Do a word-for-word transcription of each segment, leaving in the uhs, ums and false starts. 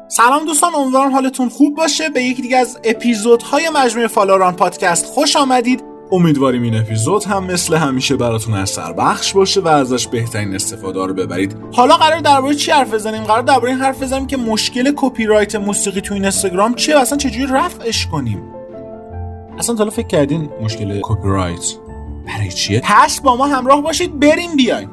سلام دوستان، امیدوارم حالتون خوب باشه. به یکی دیگه از اپیزودهای مجموعه فالوران پادکست خوش آمدید. امیدواریم این اپیزود هم مثل همیشه براتون اثر بخش باشه و ازش بهترین استفاده رو ببرید. حالا قرار درباره چی حرف بزنیم؟ قرار درباره این حرف بزنیم که مشکل کپی رایت موسیقی تو اینستاگرام چیه و اصلا چجوری رفعش کنیم. اصلا تا حالا فکر کردین مشکل کپی رایت برای چیه؟ پس با ما همراه باشید، بریم بیایم.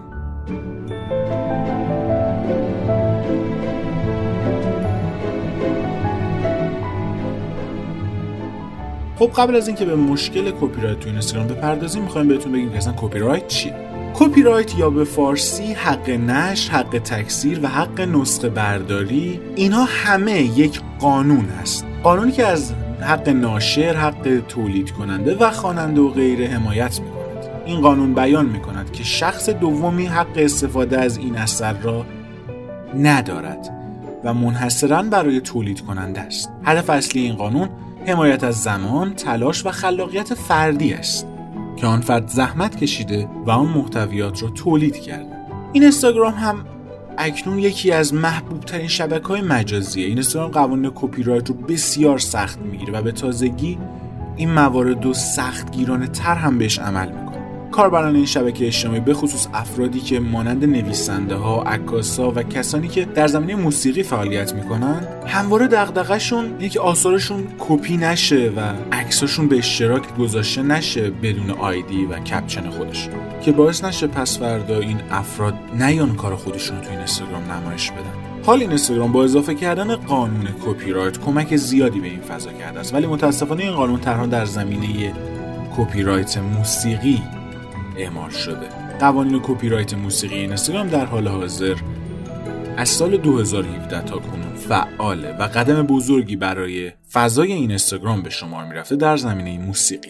خب قبل از اینکه به مشکل کپی رایت تو اینستاگرام بپردازیم، می‌خوایم بهتون بگیم که اصلا کپی رایت چیه. کپی رایت یا به فارسی حق نشر، حق تکثیر و حق نسخه برداری، اینها همه یک قانون هست. قانونی که از حق ناشر، حق تولید کننده و خواننده و غیره حمایت می‌کند. این قانون بیان می‌کند که شخص دومی حق استفاده از این اثر را ندارد و منحصراً برای تولید کننده است. هدف اصلی این قانون حمایت از زمان، تلاش و خلاقیت فردی است که آن فرد زحمت کشیده و آن محتویات را تولید کرده. این اینستاگرام هم اکنون یکی از محبوب ترین شبکه‌های مجازیه. این اینستاگرام قوانین کپی رایت رو بسیار سخت میگیره و به تازگی این موارد رو سختگیرانه تر هم بهش عمل میکنه. کاربران این شبکه اجتماعی به خصوص افرادی که مانند نویسنده ها، عکاسا و کسانی که در زمینه موسیقی فعالیت میکنن، همواره دغدغه‌شون اینه که آثارشون کپی نشه و عکساشون به اشتراک گذاشته نشه بدون آیدی و کپشن خودشون، که باعث نشه پس فردا این افراد نیان کار خودشون رو تو این اینستاگرام نمایش بدن. حال این اینستاگرام با اضافه کردن قانون کپی رایت کمک زیادی به این فضا کرده است، ولی متاسفانه این قانون تنها در زمینه کپی رایت موسیقی اعمال شده. قوانین کپی رایت موسیقی اینستاگرام در حال حاضر از سال دو هزار و هفده تا کنون فعاله و قدم بزرگی برای فضای این اینستاگرام به شمار میرفته در زمینه موسیقی.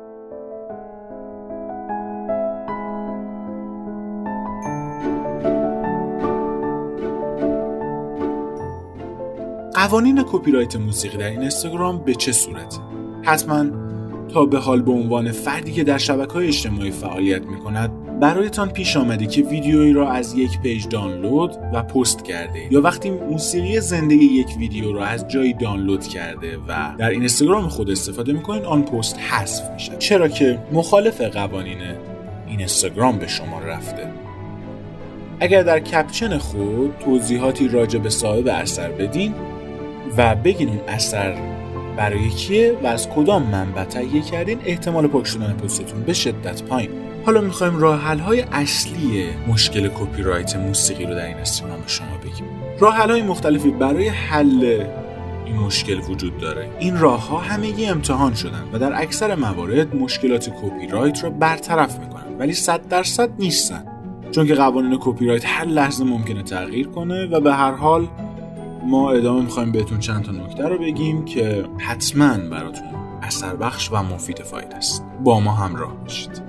قوانین کپی رایت موسیقی در این اینستاگرام به چه صورته؟ حتما تا به حال به عنوان فردی که در شبکه‌های اجتماعی فعالیت می‌کند برایتان پیش آمده که ویدیویی را از یک پیج دانلود و پست کرده، یا وقتی موسیقی زنده یک ویدیو را از جایی دانلود کرده و در اینستاگرام خود استفاده می‌کنید، آن پست حذف میشه، چرا که مخالف قوانین اینستاگرام به شما رفته. اگر در کپشن خود توضیحاتی راجع به صاحب اثر بدین و بگین این اثر برای کیه و از کدام منبع تهیه کردین، احتمال پاک شدن پستتون به شدت پایین. حالا میخوایم راه حل های اصلی مشکل کپی رایت موسیقی رو در این اینستاگرام به شما بگیم. راه حل های مختلفی برای حل این مشکل وجود داره. این راه ها همگی امتحان شدن و در اکثر موارد مشکلات کپی رایت رو برطرف میکنن، ولی صد درصد نیستن، چون که قوانین کپی رایت هر لحظه ممکنه تغییر کنه و به هر حال ما ادامه میخوایم بهتون چند تا نکته رو بگیم که حتما براتون اثر بخش و مفید فایده است. با ما همراه باشید.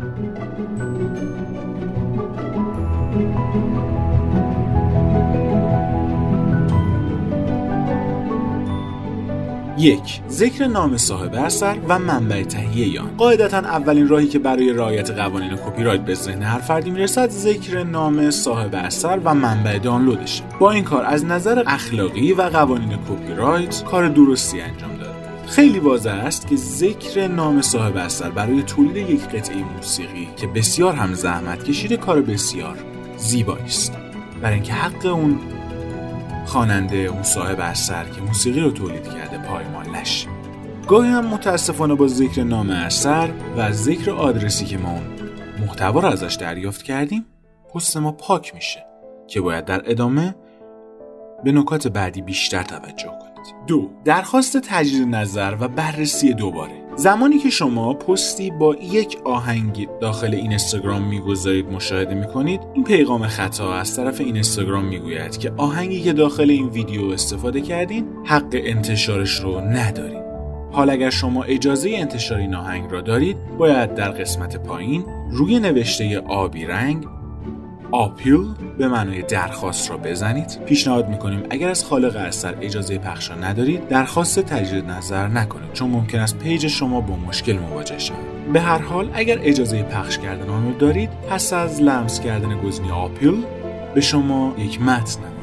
یک، ذکر نام صاحب اثر و منبع تهیه آن. قاعدتاً اولین راهی که برای رعایت قوانین کپی رایت به ذهن هر فردی میرسد ذکر نام صاحب اثر و منبع دانلودشه. با این کار از نظر اخلاقی و قوانین کپی رایت کار درستی انجام داده. خیلی واضح است که ذکر نام صاحب اثر برای تولید یک قطعه موسیقی که بسیار هم زحمت کشیده کار بسیار زیبایی است، برای اینکه حق اون خواننده، اون صاحب اثر که موسیقی رو تولید کرده پایمال نشه. گاهی هم متاسفانه با ذکر نام اثر و ذکر آدرسی که ما اون محتوا رو ازش دریافت کردیم، پست ما پاک میشه که باید در ادامه به نکات بعدی بیشتر توجه کنید. دو، درخواست تجدید نظر و بررسی دوباره. زمانی که شما پستی با یک آهنگ داخل این اینستاگرام میگذارید مشاهده میکنید، این پیغام خطا از طرف این اینستاگرام میگوید که آهنگی که داخل این ویدیو استفاده کردین حق انتشارش رو ندارید. حال اگر شما اجازه انتشار این آهنگ را دارید، باید در قسمت پایین روی نوشته آبی رنگ آپیل به معنای درخواست را بزنید. پیشنهاد میکنیم اگر از خالق اثر اجازه پخش را ندارید، درخواست تجدید نظر نکنید، چون ممکن است پیج شما با مشکل مواجه شود. به هر حال اگر اجازه پخش کردن آن را دارید، پس از لمس کردن گزینه آپیل به شما یک متن نمایش داده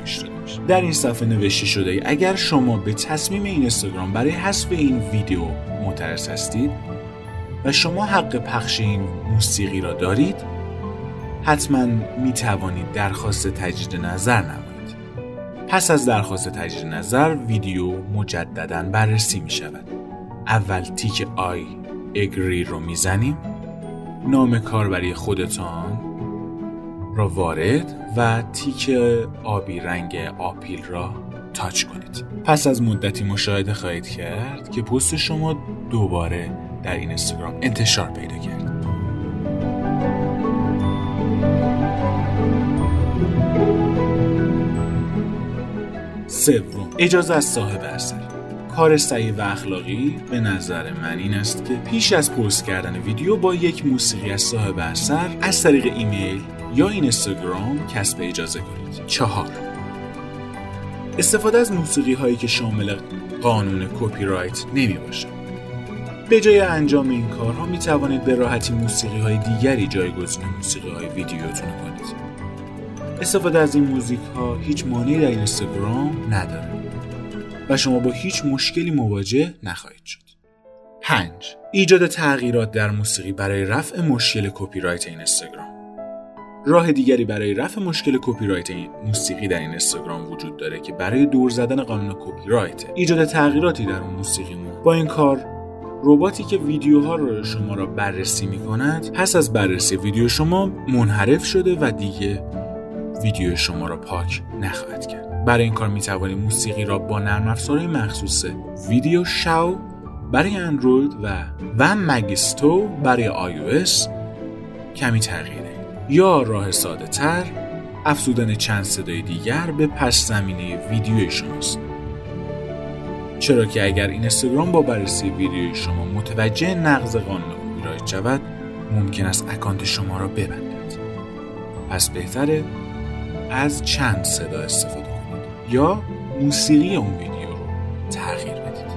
میشه. در این صفحه نوشته شده اگر شما به تصمیم اینستاگرام برای حذف این ویدیو معترض هستید و شما حق پخش این موسیقی را دارید، حتما می توانید درخواست تجدید نظر نمایید. پس از درخواست تجدید نظر ویدیو مجددا بررسی می شود. اول تیک I agree رو می زنیم، نام کاربری خودتان را وارد و تیک آبی رنگ آپیل را تاچ کنید. پس از مدتی مشاهده خواهید کرد که پست شما دوباره در اینستاگرام انتشار پیدا کرد. سوم، اجازه از صاحب اثر. کار صحیح و اخلاقی به نظر من این است که پیش از پست کردن ویدیو با یک موسیقی از صاحب اثر از طریق ایمیل یا اینستاگرام کسب اجازه کنید. چهار، استفاده از موسیقی هایی که شامل قانون کپی رایت نمی باشد. به جای انجام این کارها می توانید به راحتی موسیقی های دیگری جایگزین موسیقی های ویدیوتون کنید. استفاده از این موزیک ها هیچ مانعی در اینستاگرام نداره و شما با هیچ مشکلی مواجه نخواهید شد. پنج، ایجاد تغییرات در موسیقی برای رفع مشکل کپی رایت اینستاگرام. راه دیگری برای رفع مشکل کپی رایت موسیقی در اینستاگرام وجود داره که برای دور زدن قانون کپی رایت، ایجاد تغییراتی در اون موسیقیمون. با این کار رباتی که ویدیوها رو شما را بررسی می‌کند، پس از بررسی ویدیو شما منحرف شده و دیگه ویدیو شما را پاک نخواهد کرد. برای این کار می‌توانید موسیقی را با نرم افزارهای مخصوص ویدیو شاو برای اندروید و و مگیستو برای آی او اس کمی تغییر دهید. یا راه ساده تر، افزودن چند صدای دیگر به پس زمینه ویدیوی شماست. چرا که اگر اینستاگرام با بررسی ویدیوی شما متوجه نقض قانون کپی رایت شود، ممکن است اکانت شما را ببندد. پس بهتره از چند صدا استفاده کنید یا موسیقی اون ویدیو رو تغییر بدید.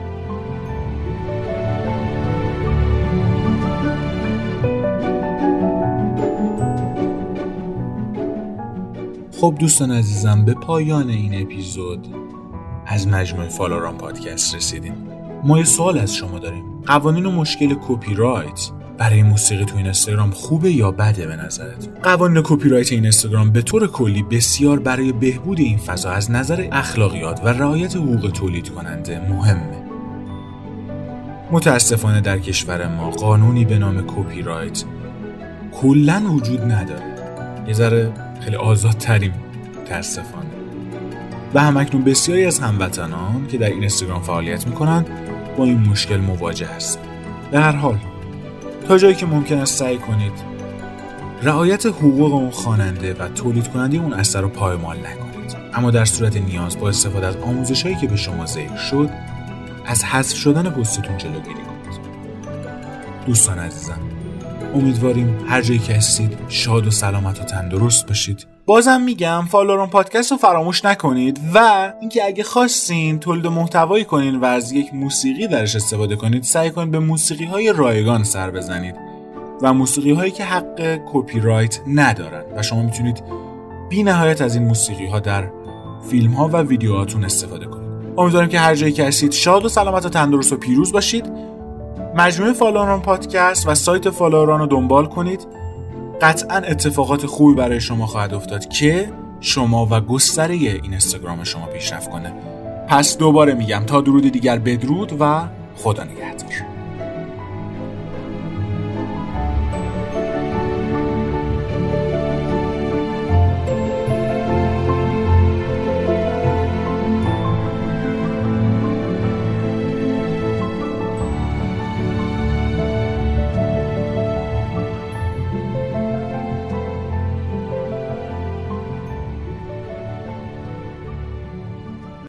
خب دوستان عزیزم، به پایان این اپیزود از مجموعه فالوران پادکست رسیدیم. ما یه سوال از شما داریم. قوانین و مشکل کپی رایت برای موسیقی تو اینستاگرام خوبه یا بده به نظرتون؟ قوانین کپی رایت اینستاگرام به طور کلی بسیار برای بهبود این فضا از نظر اخلاقیات و رعایت حقوق تولید کننده مهمه. متاسفانه در کشور ما قانونی به نام کپی رایت کلاً وجود نداره. یه ذره خیلی آزادتریم متاسفانه. و همکنون بسیاری از هموطنان که در اینستاگرام فعالیت میکنند با این مشکل مواجه هستند. به هر حال تا جایی که ممکن است سعی کنید رعایت حقوق اون خواننده و تولید کننده اون اثر رو پایمال نکنید. اما در صورت نیاز با استفاده از آموزش‌هایی که به شما ذکر شد از حذف شدن پستتون جلوگیری کنید. دوستان عزیزم، امیدواریم هر جایی که هستید شاد و سلامت و تندرست باشید. بازم میگم فالوران پادکست رو فراموش نکنید و اینکه اگه خواستین تولید محتوایی کنین و از یک موسیقی درش استفاده کنید، سعی کنید به موسیقی های رایگان سر بزنید و موسیقی هایی که حق کپی رایت ندارن و شما میتونید بی نهایت از این موسیقی ها در فیلم ها و ویدیوهاتون استفاده کنید. امیدوارم که هر جایی که هستید شاد و سلامت و تندرست و پیروز باشید. مجموعه فالوران پادکست و سایت فالوران رو دنبال کنید. قطعاً اتفاقات خوبی برای شما خواهد افتاد که شما و گستره اینستاگرام شما پیشرفت کنه. پس دوباره میگم تا درود دیگر بدرود و خدا نگهدار.